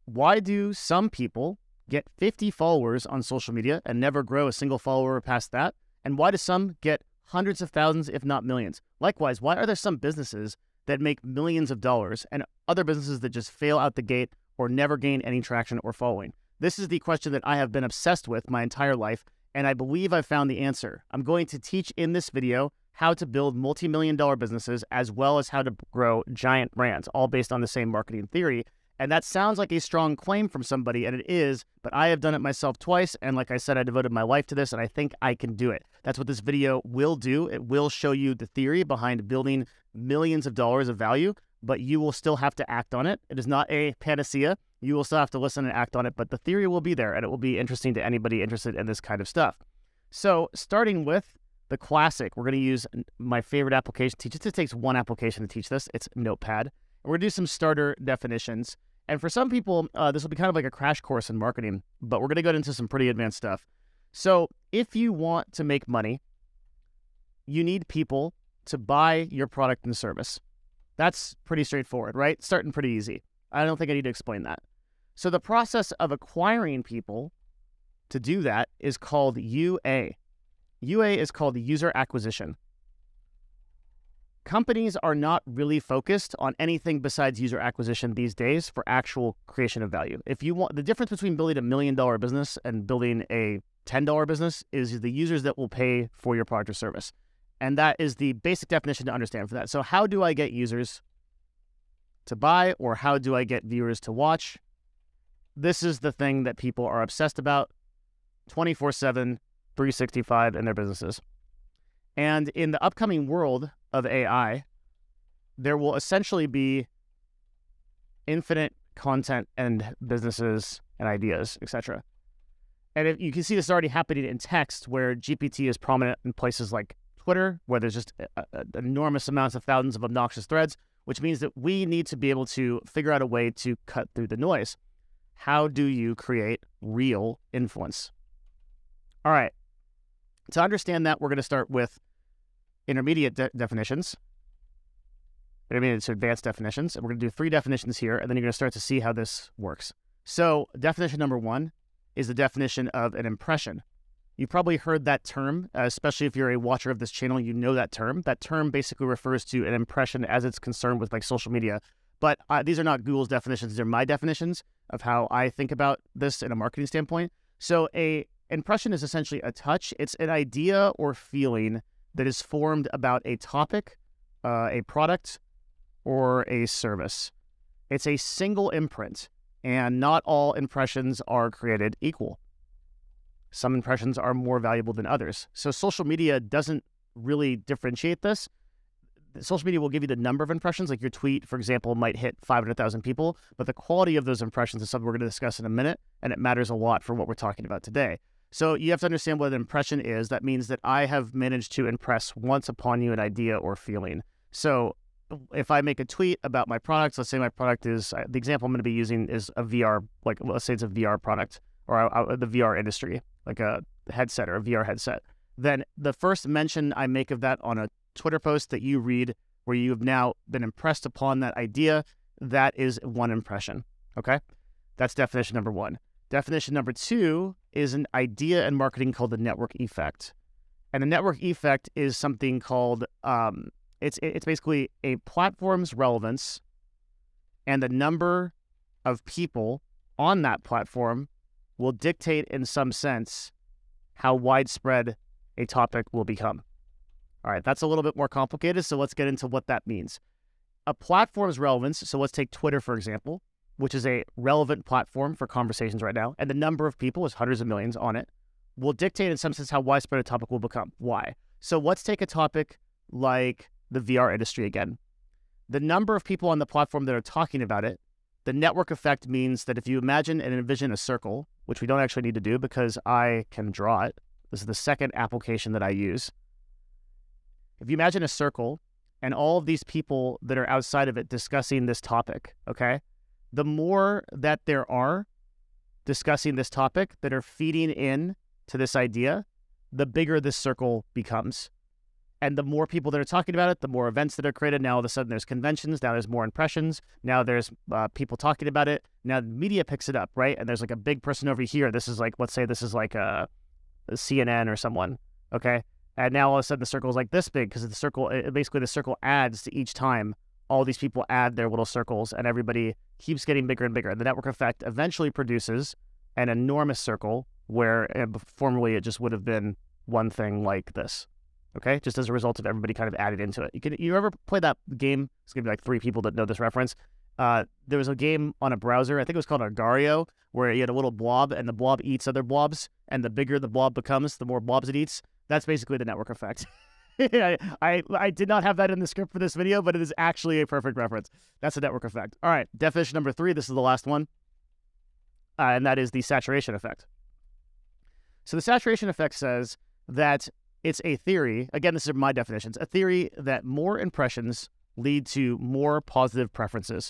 Why do some people get 50 followers on social media and never grow a single follower past that? And why do some get hundreds of thousands, if not millions? Likewise, why are there some businesses that make millions of dollars and other businesses that just fail out the gate or never gain any traction or following? This is the question that I have been obsessed with my entire life, and I believe I've found the answer. I'm going to teach in this video how to build multi-million-dollar businesses as well as how to grow giant brands, all based on the same marketing theory. And that sounds like a strong claim from somebody, and it is, but I have done it myself twice, and like I said, I devoted my life to this, and I think I can do it. That's what this video will do. It will show you the theory behind building millions of dollars of value, but you will still have to act on it. It is not a panacea. You will still have to listen and act on it, but the theory will be there, and it will be interesting to anybody interested in this kind of stuff. So starting with the classic, we're going to use my favorite application to teach. It just takes one application to teach this. It's Notepad. We're going to do some starter definitions. And for some people, this will be kind of like a crash course in marketing, but we're going to go into some pretty advanced stuff. So if you want to make money, you need people to buy your product and service. That's pretty straightforward, right? Starting pretty easy. I don't think I need to explain that. So the process of acquiring people to do that is called UA. UA is called user acquisition. Companies are not really focused on anything besides user acquisition these days for actual creation of value. If you want, the difference between building $1 million business and building a $10 business is the users that will pay for your product or service. And that is the basic definition to understand for that. So how do I get users to buy, or how do I get viewers to watch? This is the thing that people are obsessed about 24/7, 365 in their businesses. And in the upcoming world of AI, there will essentially be infinite content and businesses and ideas, etc. And if you can see this already happening in text, where GPT is prominent in places like Twitter, where there's just enormous amounts of thousands of obnoxious threads, which means that we need to be able to figure out a way to cut through the noise. How do you create real influence? All right. To understand that, we're going to start with intermediate definitions, intermediate to advanced definitions, and we're going to do 3 definitions here, and then you're going to start to see how this works. So definition number 1 is the definition of an impression. You've probably heard that term, especially if you're a watcher of this channel, you know that term. That term basically refers to an impression as it's concerned with like social media. But these are not Google's definitions, they're my definitions of how I think about this in a marketing standpoint. So a impression is essentially a touch. It's an idea or feeling that is formed about a topic, a product, or a service. It's a single imprint, and not all impressions are created equal. Some impressions are more valuable than others. So social media doesn't really differentiate this. Social media will give you the number of impressions, like your tweet, for example, might hit 500,000 people, but the quality of those impressions is something we're going to discuss in a minute, and it matters a lot for what we're talking about today. So you have to understand what an impression is. That means that I have managed to impress once upon you an idea or feeling. So if I make a tweet about my products, let's say my product is, the example I'm going to be using is a VR, like let's say it's a VR product, or the VR industry, like a headset or a VR headset. Then the first mention I make of that on a Twitter post that you read, where you have now been impressed upon that idea, that is one impression, okay? That's definition number 1. Definition number 2 is an idea in marketing called the network effect. And the network effect is something called, it's basically a platform's relevance and the number of people on that platform will dictate in some sense how widespread a topic will become. All right, that's a little bit more complicated, so let's get into what that means. A platform's relevance, so let's take Twitter, for example, which is a relevant platform for conversations right now, and the number of people is hundreds of millions on it, will dictate in some sense how widespread a topic will become. Why? So let's take a topic like the VR industry again. The number of people on the platform that are talking about it, the network effect means that if you imagine and envision a circle, which we don't actually need to do because I can draw it. This is the second application that I use. If you imagine a circle and all of these people that are outside of it discussing this topic, okay? The more that there are discussing this topic that are feeding in to this idea, the bigger this circle becomes. And the more people that are talking about it, the more events that are created. Now all of a sudden there's conventions. Now there's more impressions. Now there's people talking about it. Now the media picks it up, right? And there's like a big person over here. This is like, let's say this is like a CNN or someone, okay? And now all of a sudden the circle is like this big because the circle, basically the circle adds to each time. All these people add their little circles and everybody keeps getting bigger and bigger. The network effect eventually produces an enormous circle where formerly it just would have been one thing like this. Okay, just as a result of everybody kind of added into it. You ever play that game? It's gonna be like 3 people that know this reference. There was a game on a browser, I think it was called Agar.io, where you had a little blob and the blob eats other blobs, and the bigger the blob becomes, the more blobs it eats. That's basically the network effect. I did not have that in the script for this video, but it is actually a perfect reference. That's the network effect. All right, definition number 3. This is the last one, and that is the saturation effect. So the saturation effect says that it's a theory, again, this is my definitions, a theory that more impressions lead to more positive preferences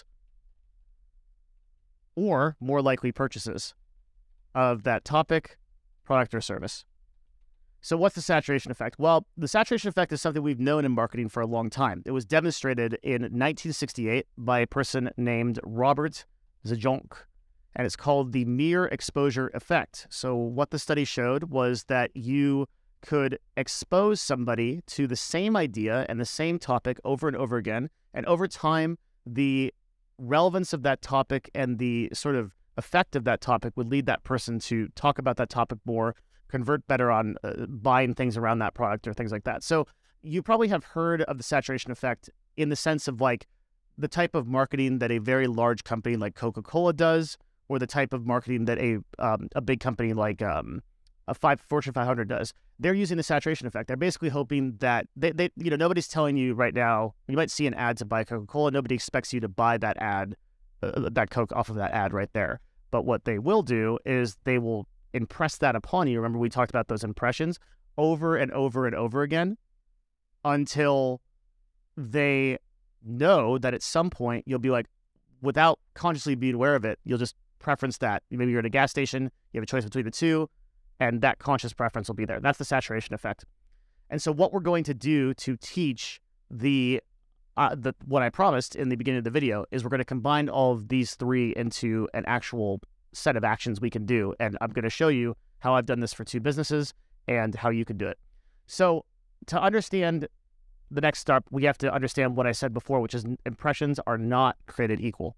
or more likely purchases of that topic, product, or service. So what's the saturation effect? Well, the saturation effect is something we've known in marketing for a long time. It was demonstrated in 1968 by a person named Robert Zajonc, and it's called the mere exposure effect. So what the study showed was that you could expose somebody to the same idea and the same topic over and over again, and over time, the relevance of that topic and the sort of effect of that topic would lead that person to talk about that topic more, convert better on buying things around that product or things like that. So you probably have heard of the saturation effect in the sense of like the type of marketing that a very large company like Coca-Cola does, or the type of marketing that a big company like Fortune 500 does. They're using the saturation effect. They're basically hoping that they nobody's telling you right now, you might see an ad to buy Coca-Cola. Nobody expects you to buy that ad, that Coke off of that ad right there. But what they will do is they will impress that upon you. Remember, we talked about those impressions over and over and over again until they know that at some point you'll be like, without consciously being aware of it, you'll just preference that. Maybe you're at a gas station, you have a choice between the two, and that conscious preference will be there. That's the saturation effect. And so what we're going to do to teach what I promised in the beginning of the video is we're going to combine all of these 3 into an actual set of actions we can do. And I'm going to show you how I've done this for 2 businesses and how you can do it. So to understand the next step, we have to understand what I said before, which is impressions are not created equal.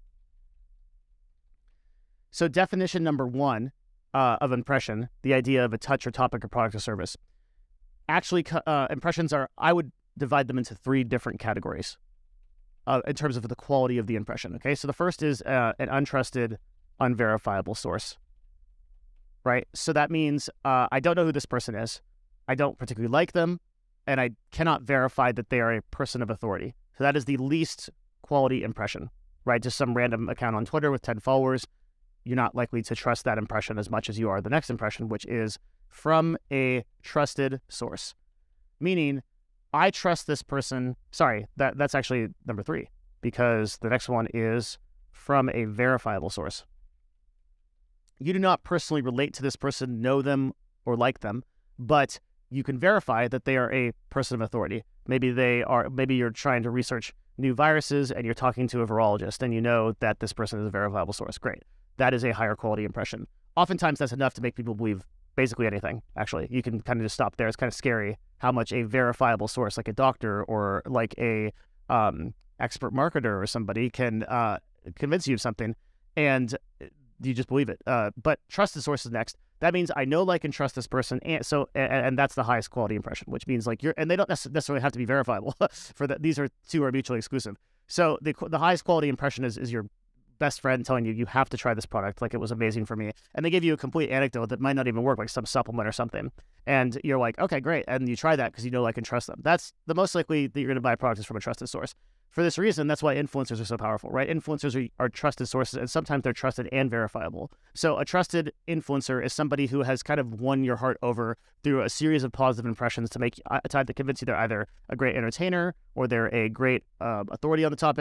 So definition number 1 of impression, the idea of a touch or topic or product or service. Actually, impressions are, I would divide them into 3 different categories in terms of the quality of the impression. Okay, so the first is an untrusted, unverifiable source, right? So that means I don't know who this person is. I don't particularly like them, and I cannot verify that they are a person of authority. So that is the least quality impression, right? Just some random account on Twitter with 10 followers. You're not likely to trust that impression as much as you are the next impression, which is from a trusted source. Meaning, I trust this person. Sorry, that's actually number 3, because the next one is from a verifiable source. You do not personally relate to this person, know them, or like them, but you can verify that they are a person of authority. Maybe you're trying to research new viruses and you're talking to a virologist and you know that this person is a verifiable source. Great. That is a higher quality impression. Oftentimes that's enough to make people believe basically anything, actually. You can kind of just stop there. It's kind of scary how much a verifiable source like a doctor or like a expert marketer or somebody can convince you of something and you just believe it. But trusted source is next. That means I know, like, and trust this person, and that's the highest quality impression, which means like and they don't necessarily have to be verifiable. For that, these 2 are mutually exclusive. So the highest quality impression is your best friend telling you have to try this product, like it was amazing for me, and they give you a complete anecdote that might not even work, like some supplement or something, and you're like, okay, great, and you try that because you know, like, and trust them. That's the most likely that you're going to buy a product is from a trusted source. For this reason, that's why influencers are so powerful, right? Influencers are trusted sources, and sometimes they're trusted and verifiable. So a trusted influencer is somebody who has kind of won your heart over through a series of positive impressions to convince you they're either a great entertainer or they're a great authority on the topic.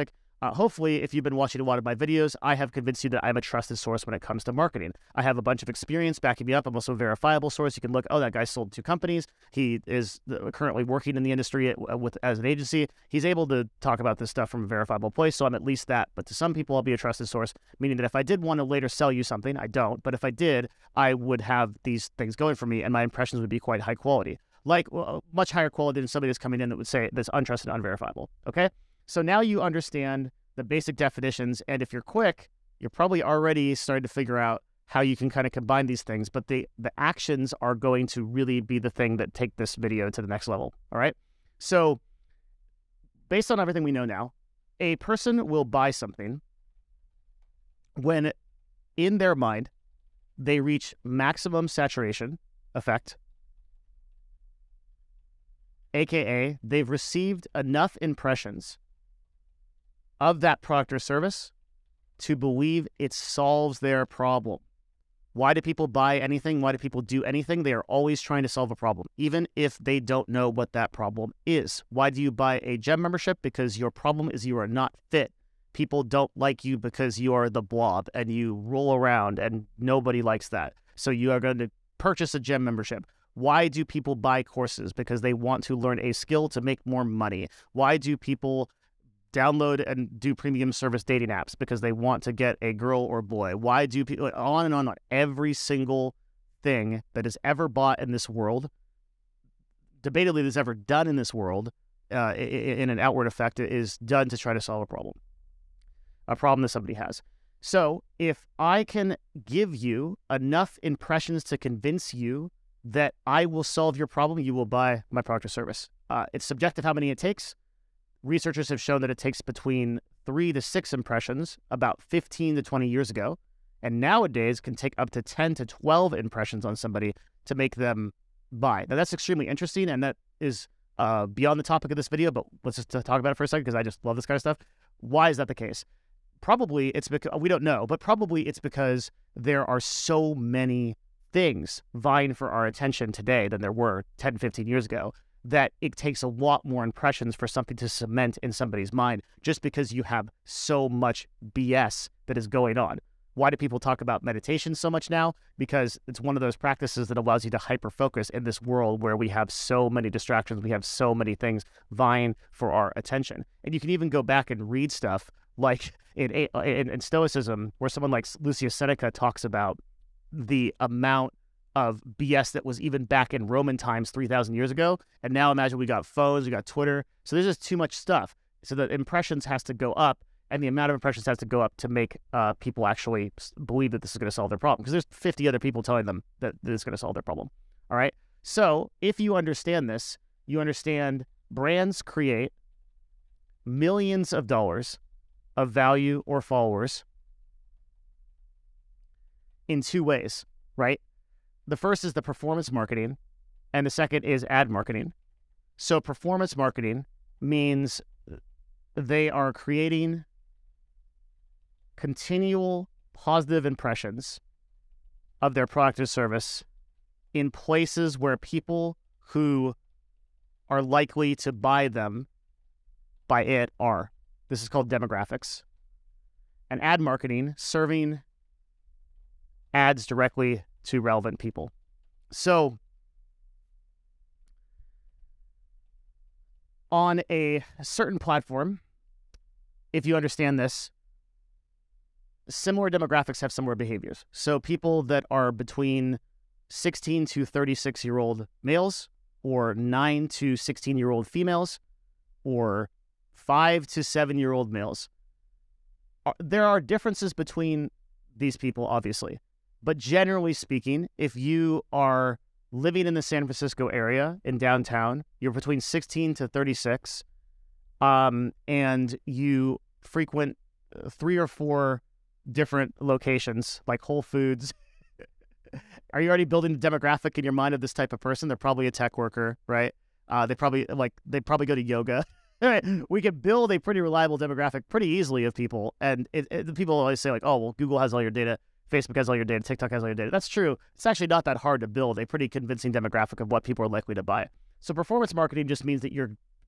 Hopefully, if you've been watching a lot of my videos, I have convinced you that I'm a trusted source when it comes to marketing. I have a bunch of experience backing me up. I'm also a verifiable source. You can look, oh, that guy sold 2 companies. He is currently working in the industry as an agency. He's able to talk about this stuff from a verifiable place, so I'm at least that. But to some people, I'll be a trusted source, meaning that if I did want to later sell you something, I don't. But if I did, I would have these things going for me, and my impressions would be quite high quality. Like, much higher quality than somebody that's coming in that would say that's untrusted, unverifiable, okay? So now you understand the basic definitions, and if you're quick, you're probably already starting to figure out how you can kind of combine these things, but the actions are going to really be the thing that take this video to the next level, all right? So based on everything we know now, a person will buy something when in their mind they reach maximum saturation effect, aka they've received enough impressions of that product or service to believe it solves their problem. Why do people buy anything? Why do people do anything? They are always trying to solve a problem, even if they don't know what that problem is. Why do you buy a gym membership? Because your problem is you are not fit. People don't like you because you are the blob and you roll around, and nobody likes that. So you are going to purchase a gym membership. Why do people buy courses? Because they want to learn a skill to make more money. Why do people download and do premium service dating apps? Because they want to get a girl or boy. Why do people, on and on, every single thing that is ever bought in this world, debatably that's ever done in this world, in an outward effect, is done to try to solve a problem that somebody has. So if I can give you enough impressions to convince you that I will solve your problem, you will buy my product or service. It's subjective how many it takes. Researchers have shown that it takes between 3 to 6 impressions about 15 to 20 years ago, and nowadays can take up to 10 to 12 impressions on somebody to make them buy. Now, that's extremely interesting, and that is beyond the topic of this video, but let's just talk about it for a second because I just love this kind of stuff. Why is that the case? Probably it's because, we don't know, but probably it's because there are so many things vying for our attention today than there were 10, 15 years ago, that it takes a lot more impressions for something to cement in somebody's mind, just because you have so much BS that is going on. Why do people talk about meditation so much now? Because it's one of those practices that allows you to hyper-focus in this world where we have so many distractions, we have so many things vying for our attention. And you can even go back and read stuff like in Stoicism, where someone like Lucius Seneca talks about the amount of BS that was even back in Roman times 3,000 years ago. And now imagine we got phones, we got Twitter. So there's just too much stuff. So the impressions has to go up, and the amount of impressions has to go up to make people actually believe that this is going to solve their problem. Because there's 50 other people telling them that this is going to solve their problem. All right. So if you understand this, you understand brands create millions of dollars of value or followers in 2 ways, right? The first is the performance marketing, and the second is ad marketing. So performance marketing means they are creating continual positive impressions of their product or service in places where people who are likely to buy it are. This is called demographics. And ad marketing, serving ads directly to relevant people. So on a certain platform, if you understand this, similar demographics have similar behaviors. So people that are between 16 to 36-year-old males, or 9 to 16-year-old females, or 5 to 7-year-old males. There are differences between these people, obviously. But generally speaking, if you are living in the San Francisco area in downtown, you're between 16 to 36, and you frequent 3 or 4 different locations like Whole Foods. Are you already building the demographic in your mind of this type of person? They're probably a tech worker, right? They probably go to yoga. We can build a pretty reliable demographic pretty easily of people. And the people always say like, oh, well, Google has all your data, Facebook has all your data, TikTok has all your data. That's true. It's actually not that hard to build a pretty convincing demographic of what people are likely to buy. So performance marketing just means that you're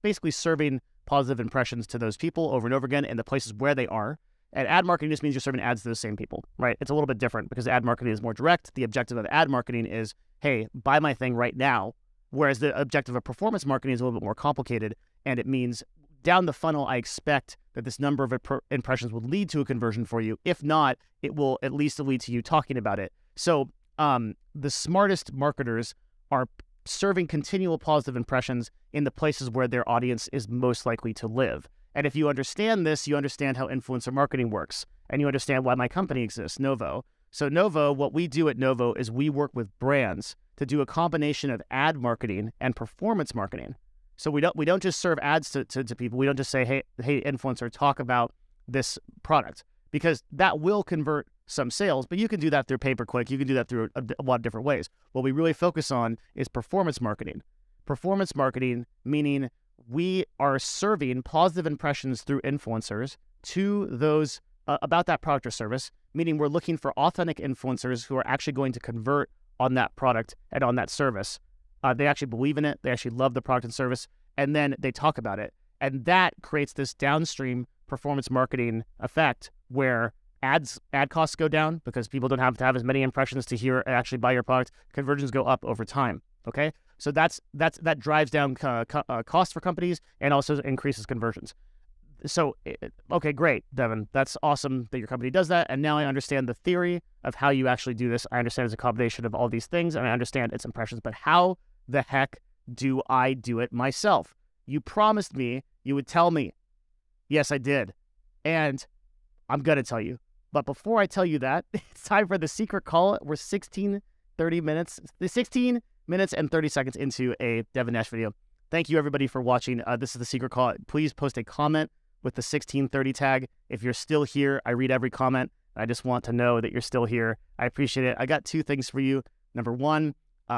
basically serving positive impressions to those people over and over again in the places where they are. And ad marketing just means you're serving ads to those same people, right? It's a little bit different because ad marketing is more direct. The objective of ad marketing is, hey, buy my thing right now. Whereas the objective of performance marketing is a little bit more complicated. And it means down the funnel, I expect that this number of impressions will lead to a conversion for you. If not, it will at least lead to you talking about it. So the smartest marketers are serving continual positive impressions in the places where their audience is most likely to live. And if you understand this, you understand how influencer marketing works, and you understand why my company exists, Novo. So Novo, what we do at Novo is we work with brands to do a combination of ad marketing and performance marketing. So we don't just serve ads to people. We don't just say, hey, influencer, talk about this product, because that will convert some sales, but you can do that through pay-per-click. You can do that through a lot of different ways. What we really focus on is performance marketing. Performance marketing, meaning we are serving positive impressions through influencers to those about that product or service, meaning we're looking for authentic influencers who are actually going to convert on that product and on that service. They actually believe in it. They actually love the product and service, and then they talk about it. And that creates this downstream performance marketing effect where ad costs go down because people don't have to have as many impressions to hear and actually buy your product. Conversions go up over time. Okay, so that drives down costs for companies and also increases conversions. So, okay, great, Devin. That's awesome that your company does that. And now I understand the theory of how you actually do this. I understand it's a combination of all these things, and I understand its impressions. But how the heck do I do it myself? You promised me you would tell me. Yes, I did. And I'm going to tell you. But before I tell you that, it's time for the secret call. We're 16 minutes and 30 seconds into a Devin Nash video. Thank you, everybody, for watching. This is the secret call. Please post a comment with the 1630 tag. If you're still here, I read every comment. I just want to know that you're still here. I appreciate it. I got two things for you. Number one,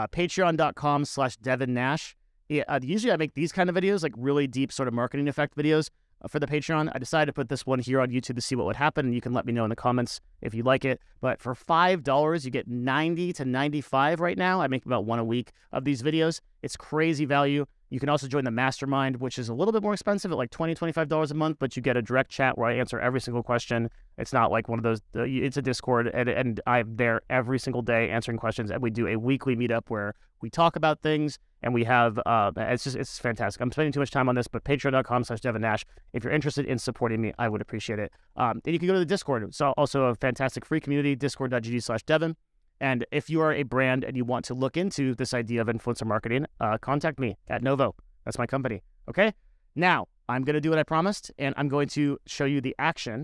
patreon.com/Devin Nash. Usually I make these kind of videos, like really deep sort of marketing effect videos for the Patreon. I decided to put this one here on YouTube to see what would happen, and you can let me know in the comments if you like it. But for $5, you get 90 to 95 right now. I make about one a week of these videos. It's crazy value. You can also join the mastermind, which is a little bit more expensive at like $20, $25 a month, but you get a direct chat where I answer every single question. It's not like one of those, it's a Discord, and I'm there every single day answering questions, and we do a weekly meetup where we talk about things, and we have, it's fantastic. I'm spending too much time on this, but patreon.com/Devin Nash. If you're interested in supporting me, I would appreciate it. And you can go to the Discord. It's also a fantastic free community, discord.gg/Devin. And if you are a brand and you want to look into this idea of influencer marketing, contact me at Novo. That's my company. Okay? Now, I'm going to do what I promised, and I'm going to show you the action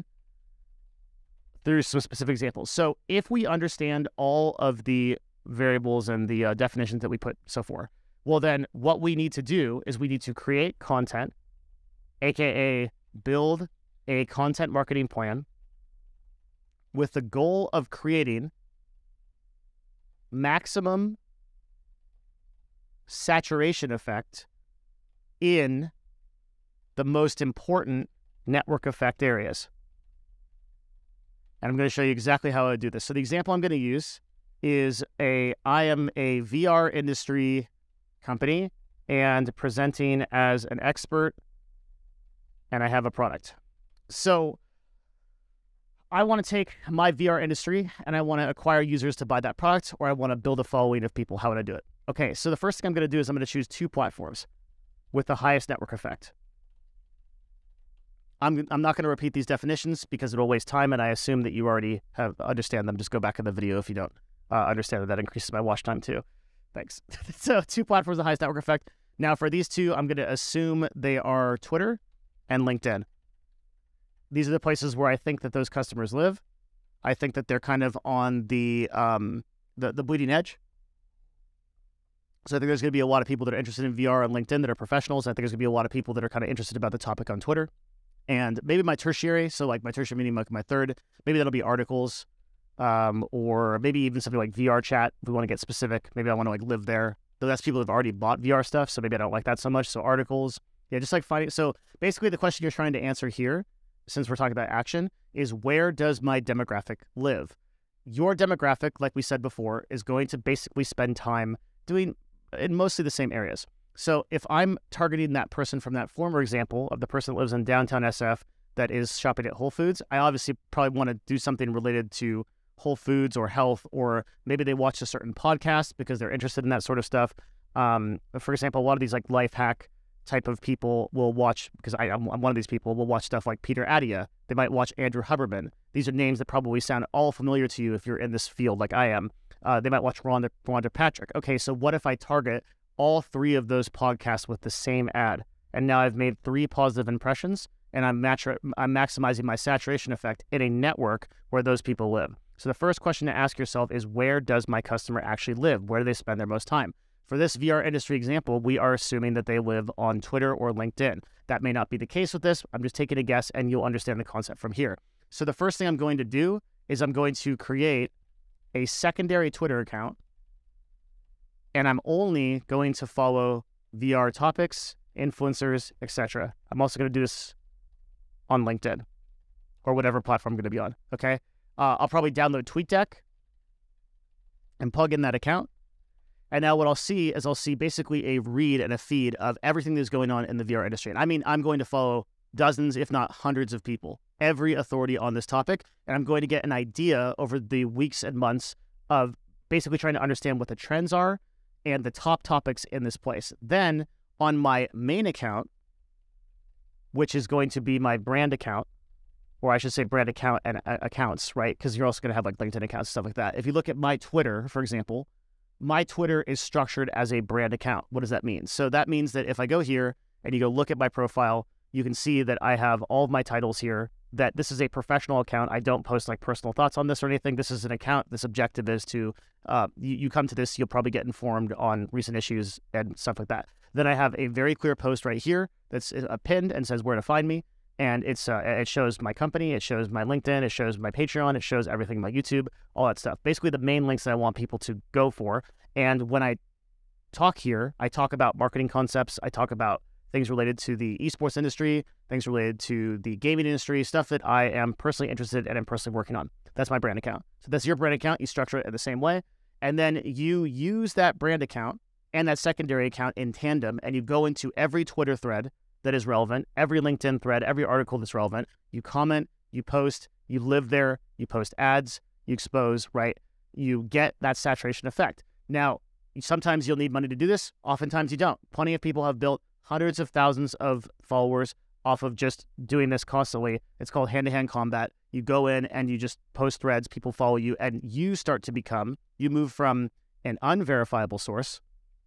through some specific examples. So if we understand all of the variables and the definitions that we put so far, well, then what we need to do is we need to create content, aka build a content marketing plan with the goal of creating maximum saturation effect in the most important network effect areas. And I'm going to show you exactly how I would do this. So the example I'm going to use is I am a VR industry company and presenting as an expert, and I have a product. So I want to take my VR industry and I want to acquire users to buy that product, or I want to build a following of people. How would I do it? Okay, so the first thing I'm going to do is I'm going to choose two platforms with the highest network effect. I'm not going to repeat these definitions because it'll waste time, and I assume that you already understand them. Just go back in the video if you don't understand that. That increases my watch time too. Thanks. So two platforms, the highest network effect. Now for these two, I'm going to assume they are Twitter and LinkedIn. These are the places where I think that those customers live. I think that they're kind of on the bleeding edge. So I think there's going to be a lot of people that are interested in VR on LinkedIn that are professionals. I think there's going to be a lot of people that are kind of interested about the topic on Twitter. And maybe my tertiary, so like my tertiary meaning like my third, maybe that'll be articles, or maybe even something like VR chat if we want to get specific. Maybe I want to like live there. Though that's people who've already bought VR stuff, so maybe I don't like that so much. So articles, yeah, just like finding. So basically the question you're trying to answer here, since we're talking about action, is where does my demographic live? Your demographic, like we said before, is going to basically spend time doing in mostly the same areas. So if I'm targeting that person from that former example of the person that lives in downtown SF that is shopping at Whole Foods, I obviously probably want to do something related to Whole Foods or health, or maybe they watch a certain podcast because they're interested in that sort of stuff. For example, a lot of these like life hack type of people will watch, because I'm one of these people, will watch stuff like Peter Attia. They might watch Andrew Huberman. These are names that probably sound all familiar to you if you're in this field like I am. They might watch Rhonda Patrick. Okay, so what if I target all 3 of those podcasts with the same ad? And now I've made 3 positive impressions, and I'm maximizing my saturation effect in a network where those people live. So the first question to ask yourself is, where does my customer actually live? Where do they spend their most time? For this VR industry example, we are assuming that they live on Twitter or LinkedIn. That may not be the case with this. I'm just taking a guess, and you'll understand the concept from here. So the first thing I'm going to do is I'm going to create a secondary Twitter account, and I'm only going to follow VR topics, influencers, etc. I'm also going to do this on LinkedIn or whatever platform I'm going to be on, okay? I'll probably download TweetDeck and plug in that account. And now what I'll see is basically a read and a feed of everything that's going on in the VR industry. And I mean, I'm going to follow dozens, if not hundreds of people, every authority on this topic. And I'm going to get an idea over the weeks and months of basically trying to understand what the trends are and the top topics in this place. Then on my main account, which is going to be my brand account, or I should say brand account and accounts, right? Because you're also going to have like LinkedIn accounts, stuff like that. If you look at my Twitter, for example, my Twitter is structured as a brand account. What does that mean? So that means that if I go here and you go look at my profile, you can see that I have all of my titles here, that this is a professional account. I don't post like personal thoughts on this or anything. This is an account. This objective is to, you come to this, you'll probably get informed on recent issues and stuff like that. Then I have a very clear post right here that's pinned and says where to find me. And it shows my company, it shows my LinkedIn, it shows my Patreon, it shows everything, my YouTube, all that stuff. Basically the main links that I want people to go for. And when I talk here, I talk about marketing concepts, I talk about things related to the esports industry, things related to the gaming industry, stuff that I am personally interested in and personally working on. That's my brand account. So that's your brand account. You structure it in the same way. And then you use that brand account and that secondary account in tandem, and you go into every Twitter thread that is relevant, every LinkedIn thread, every article that's relevant. You comment, you post, you live there, you post ads, you expose, right? You get that saturation effect. Now, sometimes you'll need money to do this. Oftentimes you don't. Plenty of people have built hundreds of thousands of followers off of just doing this constantly. It's called hand-to-hand combat. You go in and you just post threads, people follow you, and you start to become, you move from an unverifiable source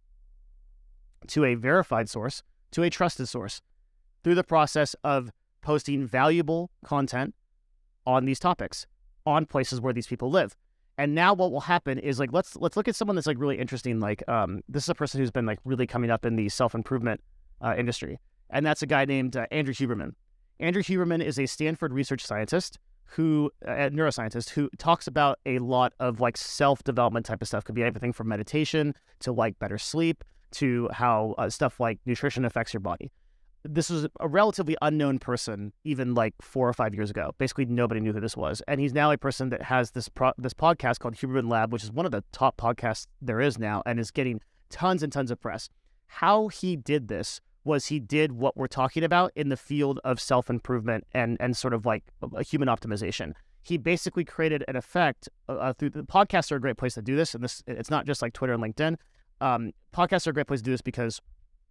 to a verified source to a trusted source through the process of posting valuable content on these topics, on places where these people live. And now what will happen is, like, let's look at someone that's like really interesting. Like, this is a person who's been like really coming up in the self-improvement industry. And that's a guy named Andrew Huberman. Andrew Huberman is a Stanford research scientist neuroscientist who talks about a lot of like self-development type of stuff. Could be everything from meditation to like better sleep to how stuff like nutrition affects your body. This was a relatively unknown person even like 4 or 5 years ago. Basically, nobody knew who this was. And he's now a person that has this podcast called Huberman Lab, which is one of the top podcasts there is now and is getting tons and tons of press. How he did this was he did what we're talking about in the field of self-improvement and sort of like a human optimization. He basically created an effect through the podcasts are a great place to do this. And this, it's not just like Twitter and LinkedIn. Podcasts are a great place to do this because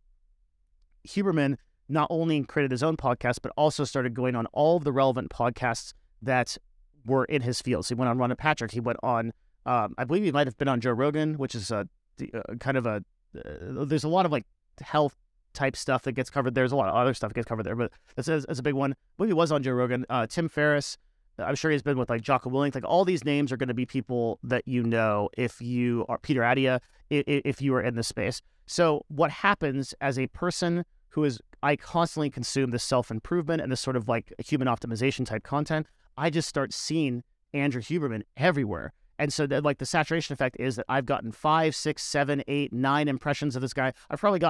Huberman not only created his own podcast, but also started going on all of the relevant podcasts that were in his field. So he went on Rhonda Patrick. He went on, I believe he might have been on Joe Rogan, which is there's a lot of like health type stuff that gets covered. There's a lot of other stuff that gets covered there, but that's a big one. I believe he was on Joe Rogan. Tim Ferriss, I'm sure he's been with like Jocko Willink. Like all these names are going to be people that you know if you are Peter Attia, if you are in this space. So what happens as a person I constantly consume this self-improvement and this sort of like human optimization type content, I just start seeing Andrew Huberman everywhere. And so that like the saturation effect is that I've gotten 5, 6, 7, 8, 9 impressions of this guy. I've probably gotten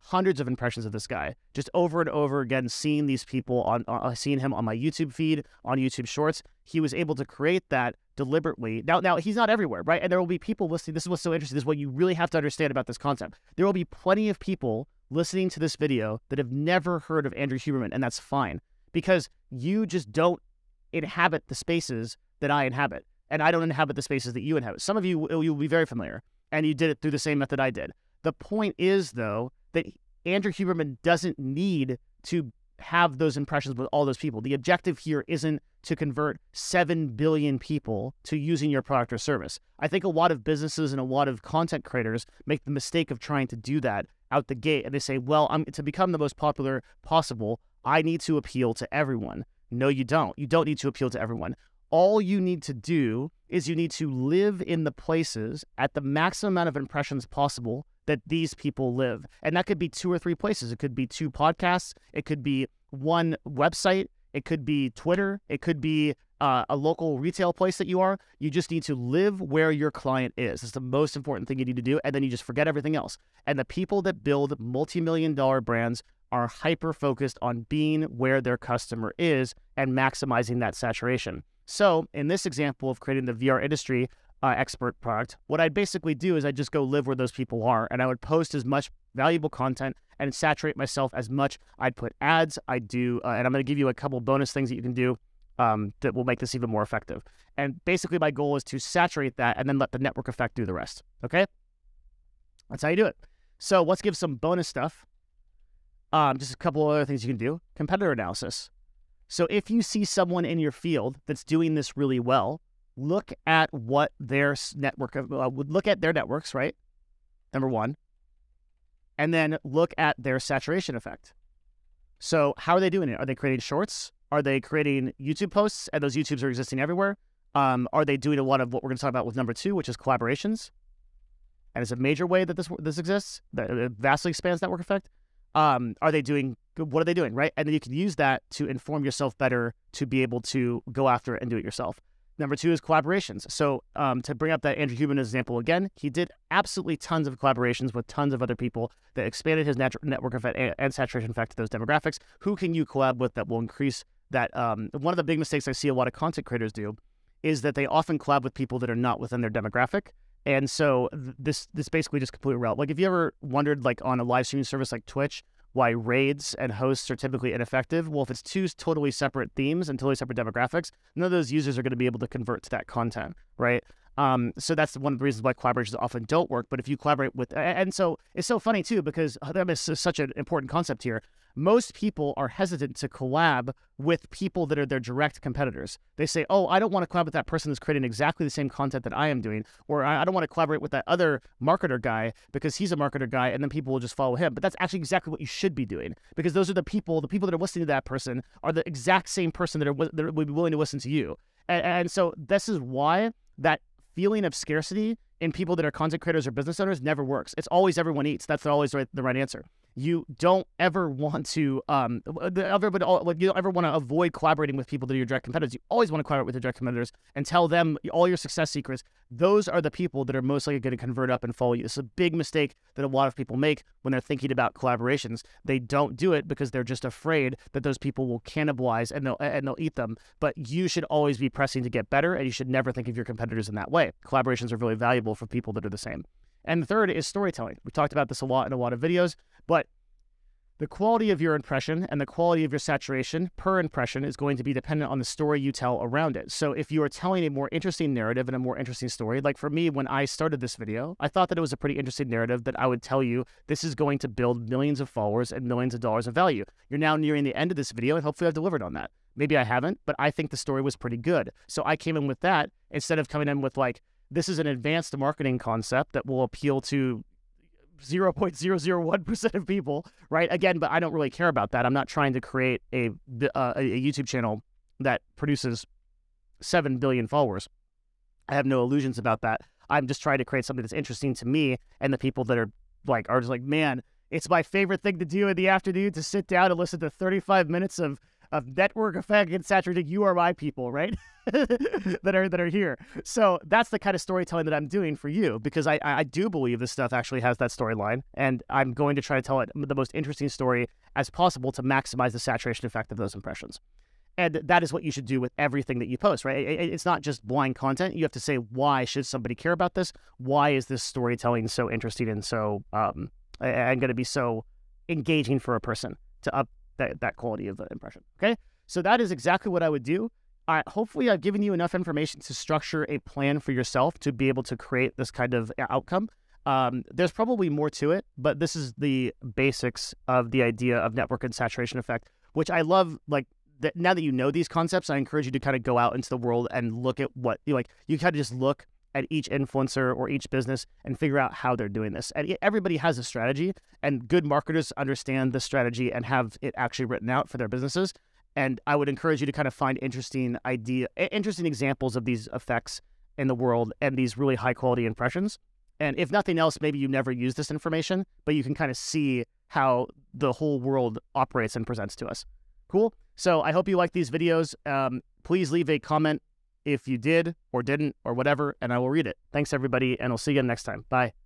hundreds of impressions of this guy, just over and over again, seeing these people seeing him on my YouTube feed, on YouTube Shorts. He was able to create that deliberately. Now he's not everywhere, right? And there will be people listening. This is what's so interesting. This is what you really have to understand about this concept. There will be plenty of people listening to this video that have never heard of Andrew Huberman, and that's fine, because you just don't inhabit the spaces that I inhabit, and I don't inhabit the spaces that you inhabit. Some of you will be very familiar, and you did it through the same method I did. The point is, though, that Andrew Huberman doesn't need to have those impressions with all those people. The objective here isn't to convert 7 billion people to using your product or service. I think a lot of businesses and a lot of content creators make the mistake of trying to do that out the gate, and they say, well, to become the most popular possible, I need to appeal to everyone. No, you don't. You don't need to appeal to everyone. All you need to do is you need to live in the places at the maximum amount of impressions possible that these people live. And that could be 2 or 3 places. It could be 2 podcasts. It could be 1 website. It could be Twitter. It could be a local retail place that you are. You just need to live where your client is. It's the most important thing you need to do. And then you just forget everything else. And the people that build multi-million-dollar brands are hyper-focused on being where their customer is and maximizing that saturation. So in this example of creating the VR industry expert product, what I'd basically do is I'd just go live where those people are, and I would post as much valuable content and saturate myself as much. I'd put ads, I'd do, and I'm going to give you a couple bonus things that you can do that will make this even more effective. And basically my goal is to saturate that and then let the network effect do the rest, okay? That's how you do it. So let's give some bonus stuff. Just a couple of other things you can do. Competitor analysis. So if you see someone in your field that's doing this really well, look at what their network, look at their networks, right? Number one. And then look at their saturation effect. So how are they doing it? Are they creating shorts? Are they creating YouTube posts? And those YouTubes are existing everywhere. Are they doing a lot of what we're going to talk about with number 2, which is collaborations? And it's a major way that this exists, that it vastly expands network effect. Are they doing, what are they doing, right? And then you can use that to inform yourself better to be able to go after it and do it yourself. Number 2 is collaborations. So to bring up that Andrew Huberman example again, he did absolutely tons of collaborations with tons of other people that expanded his network effect and saturation effect to those demographics. Who can you collab with that will increase that? One of the big mistakes I see a lot of content creators do is that they often collab with people that are not within their demographic. And so this basically just completely irrelevant. Like, if you ever wondered, like on a live streaming service like Twitch, why raids and hosts are typically ineffective, well, if it's 2 totally separate themes and totally separate demographics, none of those users are going to be able to convert to that content, right? So that's one of the reasons why collaborations often don't work. But if you collaborate with, and so it's so funny too, because that is such an important concept here. Most people are hesitant to collab with people that are their direct competitors. They say, oh, I don't want to collab with that person that's creating exactly the same content that I am doing, or I don't want to collaborate with that other marketer guy because he's a marketer guy, and then people will just follow him. But that's actually exactly what you should be doing, because those are the people that are listening to that person are the exact same person that would be willing to listen to you. And so this is why that feeling of scarcity in people that are content creators or business owners never works. It's always everyone eats. That's always the right answer. You don't ever want to you don't ever want to avoid collaborating with people that are your direct competitors. You always want to collaborate with your direct competitors and tell them all your success secrets. Those are the people that are most likely going to convert up and follow you. It's a big mistake that a lot of people make when they're thinking about collaborations. They don't do it because they're just afraid that those people will cannibalize and they'll eat them. But you should always be pressing to get better, and you should never think of your competitors in that way. Collaborations are really valuable for people that are the same. And the third is storytelling. We talked about this a lot in a lot of videos, but the quality of your impression and the quality of your saturation per impression is going to be dependent on the story you tell around it. So if you are telling a more interesting narrative and a more interesting story, like for me, when I started this video, I thought that it was a pretty interesting narrative that I would tell you this is going to build millions of followers and millions of dollars of value. You're now nearing the end of this video, and hopefully I've delivered on that. Maybe I haven't, but I think the story was pretty good. So I came in with that instead of coming in with like, this is an advanced marketing concept that will appeal to 0.001% of people, right? Again, but I don't really care about that. I'm not trying to create a YouTube channel that produces 7 billion followers. I have no illusions about that. I'm just trying to create something that's interesting to me and the people that are just like, man, it's my favorite thing to do in the afternoon, to sit down and listen to 35 minutes of of network effect and saturated URI people, right? that are here. So that's the kind of storytelling that I'm doing for you, because I do believe this stuff actually has that storyline, and I'm going to try to tell it the most interesting story as possible to maximize the saturation effect of those impressions. And that is what you should do with everything that you post, right? It's not just blind content. You have to say, why should somebody care about this? Why is this storytelling so interesting and so and going to be so engaging for a person to up that quality of the impression? Okay, so that is exactly what I would do. Hopefully, I've given you enough information to structure a plan for yourself to be able to create this kind of outcome. There's probably more to it, but this is the basics of the idea of network and saturation effect, which I love. Like, now that you know these concepts, I encourage you to kind of go out into the world and look at what you kind of just look at each influencer or each business and figure out how they're doing this. And everybody has a strategy, and good marketers understand the strategy and have it actually written out for their businesses. And I would encourage you to kind of find interesting examples of these effects in the world and these really high quality impressions. And if nothing else, maybe you never use this information, but you can kind of see how the whole world operates and presents to us. Cool. So I hope you like these videos. Please leave a comment if you did or didn't or whatever, and I will read it. Thanks, everybody, and I'll see you again next time. Bye.